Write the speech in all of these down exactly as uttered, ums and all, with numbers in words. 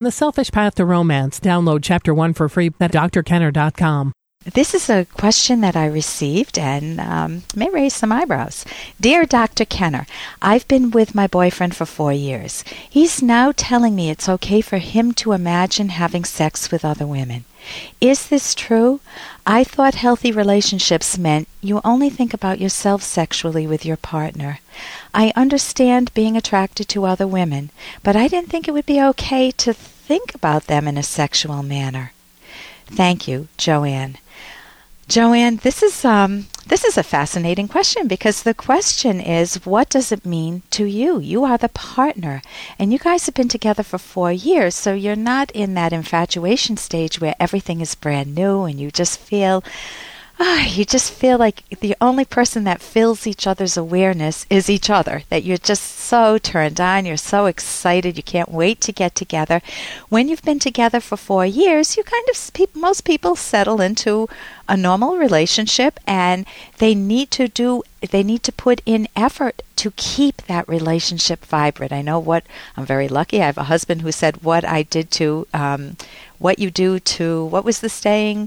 The Selfish Path to Romance. Download Chapter one for free at d r kenner dot com. This is a question that I received and um, may raise some eyebrows. Dear Doctor Kenner, I've been with my boyfriend for four years. He's now telling me it's okay for him to imagine having sex with other women. Is this true? I thought healthy relationships meant you only think about yourself sexually with your partner. I understand being attracted to other women, but I didn't think it would be okay to think about them in a sexual manner. Thank you, Joanne. Joanne, this is um this is a fascinating question because the question is, what does it mean to you? You are the partner, and you guys have been together for four years, so you're not in that infatuation stage where everything is brand new and you just feel Ah, you just feel like the only person that fills each other's awareness is each other, that you're just so turned on, you're so excited, you can't wait to get together. When you've been together for four years, you kind of, most people settle into a normal relationship, and they need to do, they need to put in effort to keep that relationship vibrant. I know what, I'm very lucky, I have a husband who said what I did to, um, what you do to, what was the saying?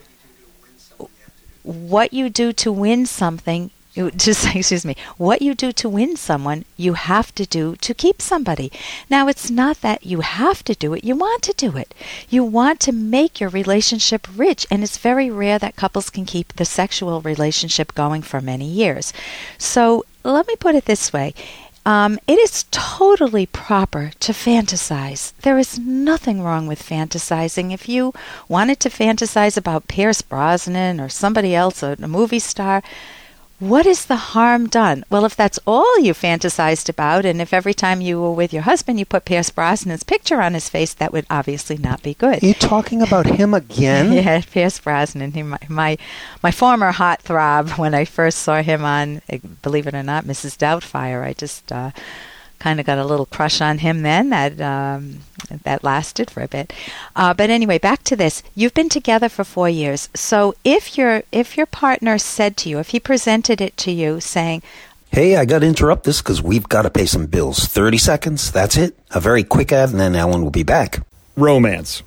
What you do to win something, you, just excuse me, what you do to win someone, you have to do to keep somebody. Now, it's not that you have to do it, you want to do it. You want to make your relationship rich, and it's very rare that couples can keep the sexual relationship going for many years. So, let me put it this way. Um, it is totally proper to fantasize. There is nothing wrong with fantasizing. If you wanted to fantasize about Pierce Brosnan or somebody else, a, a movie star, what is the harm done? Well, if that's all you fantasized about, and if every time you were with your husband you put Pierce Brosnan's picture on his face, that would obviously not be good. Are you talking about him again? Yeah, Pierce Brosnan. He, my, my my former heartthrob when I first saw him on, believe it or not, Missus Doubtfire. I just uh, kind of got a little crush on him then. That um, that lasted for a bit. Uh, but anyway, back to this. You've been together for four years. So if your if your partner said to you, if he presented it to you saying, hey, I got to interrupt this because we've got to pay some bills. thirty seconds, that's it. A very quick ad, and then Alan will be back. Romance.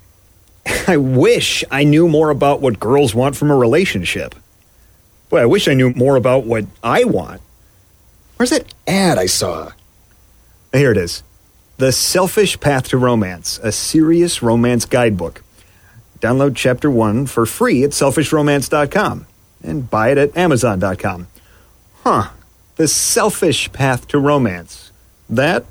I wish I knew more about what girls want from a relationship. Boy, I wish I knew more about what I want. Where's that ad I saw? Here it is. The Selfish Path to Romance, a serious romance guidebook. Download Chapter one for free at selfish romance dot com and buy it at amazon dot com. Huh. The Selfish Path to Romance. That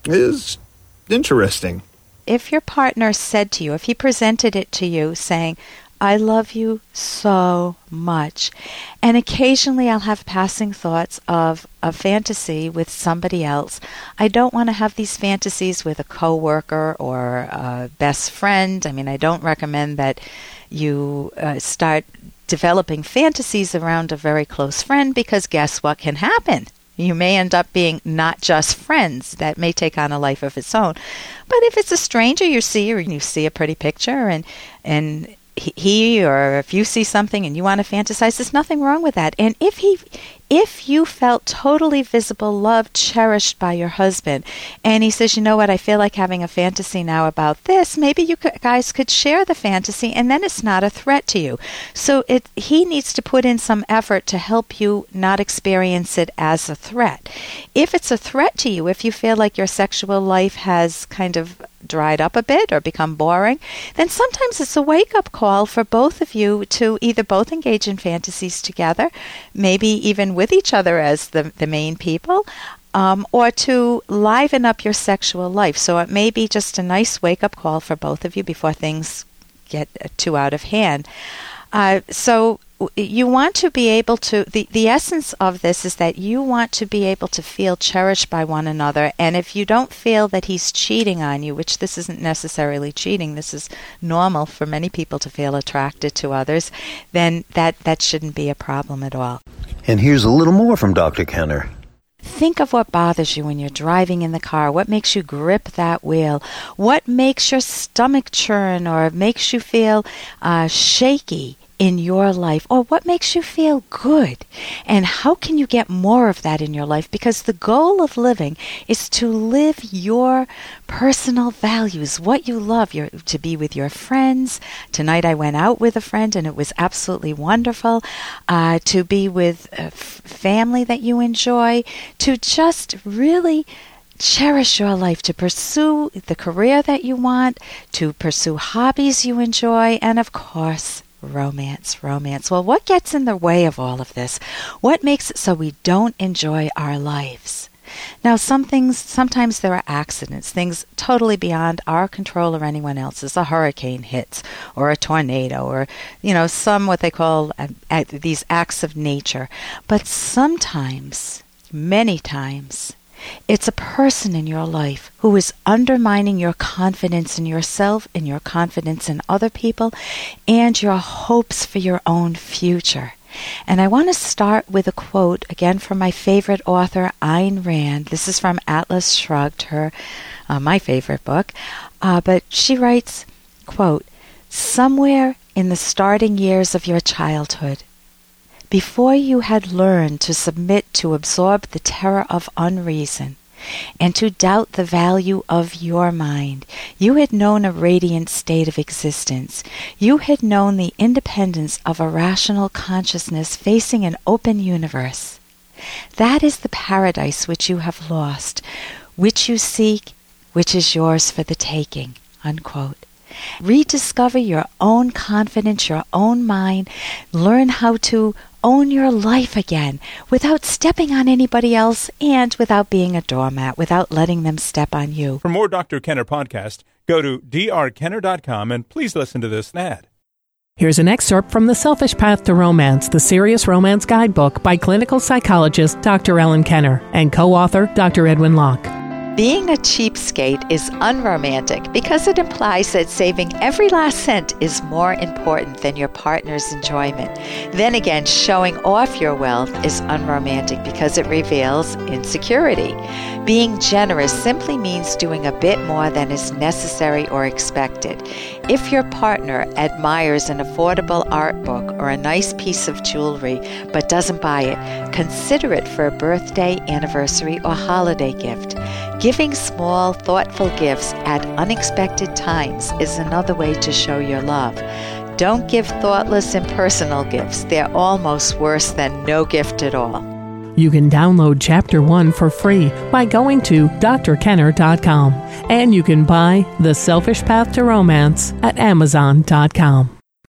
is interesting. If your partner said to you, if he presented it to you saying, I love you so much. And occasionally I'll have passing thoughts of a fantasy with somebody else. I don't want to have these fantasies with a coworker or a best friend. I mean, I don't recommend that you uh, start developing fantasies around a very close friend, because guess what can happen? You may end up being not just friends. That may take on a life of its own. But if it's a stranger you see, or you see a pretty picture, and and he or if you see something and you want to fantasize, there's nothing wrong with that. And if he, if you felt totally visible, loved, cherished by your husband, and he says, you know what, I feel like having a fantasy now about this, maybe you guys could share the fantasy, and then it's not a threat to you. So it, he needs to put in some effort to help you not experience it as a threat. If it's a threat to you, if you feel like your sexual life has kind of dried up a bit or become boring, then sometimes it's a wake-up call for both of you to either both engage in fantasies together, maybe even with each other as the, the main people, um, or to liven up your sexual life. So it may be just a nice wake-up call for both of you before things get too out of hand. Uh, so you want to be able to, the, the essence of this is that you want to be able to feel cherished by one another. And if you don't feel that he's cheating on you, which this isn't necessarily cheating, this is normal for many people to feel attracted to others, then that, that shouldn't be a problem at all. And here's a little more from Doctor Kenner. Think of what bothers you when you're driving in the car. What makes you grip that wheel? What makes your stomach churn or makes you feel uh, shaky? in your life, or what makes you feel good, and how can you get more of that in your life? Because the goal of living is to live your personal values, what you love, your, to be with your friends. Tonight I went out with a friend and it was absolutely wonderful. Uh, to be with a f- family that you enjoy, to just really cherish your life, to pursue the career that you want, to pursue hobbies you enjoy, and of course, romance, romance. Well, what gets in the way of all of this? What makes it so we don't enjoy our lives? Now, some things, sometimes there are accidents, things totally beyond our control or anyone else's. A hurricane hits, or a tornado, or, you know, some what they call uh, uh, these acts of nature. But sometimes, many times, it's a person in your life who is undermining your confidence in yourself and your confidence in other people and your hopes for your own future. And I want to start with a quote, again, from my favorite author, Ayn Rand. This is from Atlas Shrugged, her, uh, my favorite book. Uh, but she writes, quote, "Somewhere in the starting years of your childhood, before you had learned to submit to absorb the terror of unreason and to doubt the value of your mind, you had known a radiant state of existence. You had known the independence of a rational consciousness facing an open universe. That is the paradise which you have lost, which you seek, which is yours for the taking." Unquote. Rediscover your own confidence, your own mind. Learn how to own your life again without stepping on anybody else and without being a doormat, without letting them step on you. For more Doctor Kenner podcast, go to d r kenner dot com and please listen to this ad. Here's an excerpt from The Selfish Path to Romance, the Serious Romance Guidebook by clinical psychologist Doctor Ellen Kenner and co-author Doctor Edwin Locke. Being a cheapskate is unromantic because it implies that saving every last cent is more important than your partner's enjoyment. Then again, showing off your wealth is unromantic because it reveals insecurity. Being generous simply means doing a bit more than is necessary or expected. If your partner admires an affordable art book or a nice piece of jewelry but doesn't buy it, consider it for a birthday, anniversary, or holiday gift. Giving small, thoughtful gifts at unexpected times is another way to show your love. Don't give thoughtless, impersonal gifts. They're almost worse than no gift at all. You can download Chapter one for free by going to d r kenner dot com. And you can buy The Selfish Path to Romance at amazon dot com.